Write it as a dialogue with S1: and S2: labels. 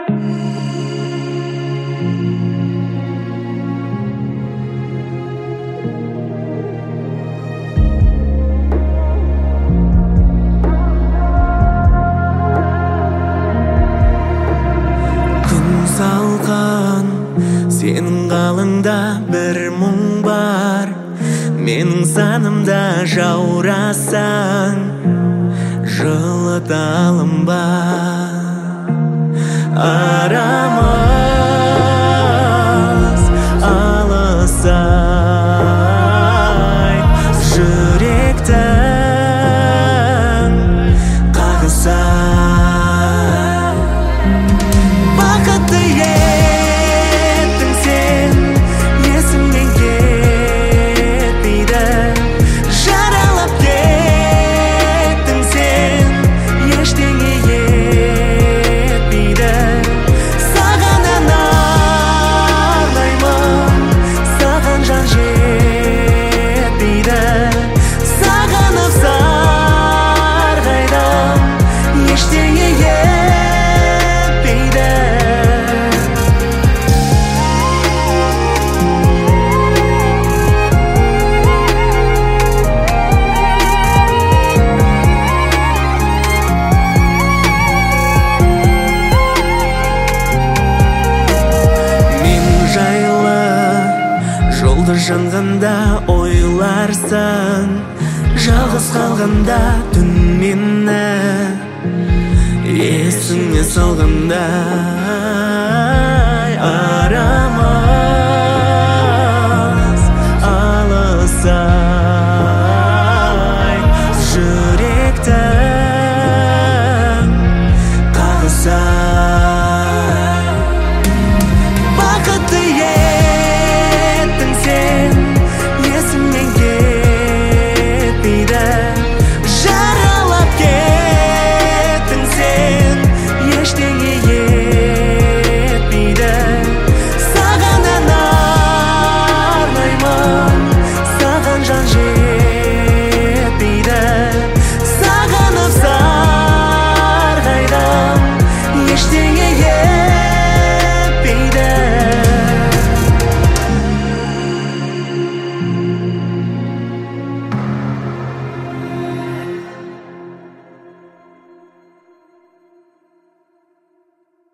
S1: Салқын сенің қалыңда бір мұң бар, менің санымда жаурасаң жылыта алынба. Арамыз алысай, жүректің қағысай. Бақытты еттің сен, есімнен кетпейді. Жаралап кеттің сен, ештеңе етпейді. Саған ән арнаймын, саған жан жетпейді. Сағынып сарғайдым, ештеңе етпейді. Жолды жанғанда ойларсың, жалғыз қалғанда түн мені есіңе салғанда.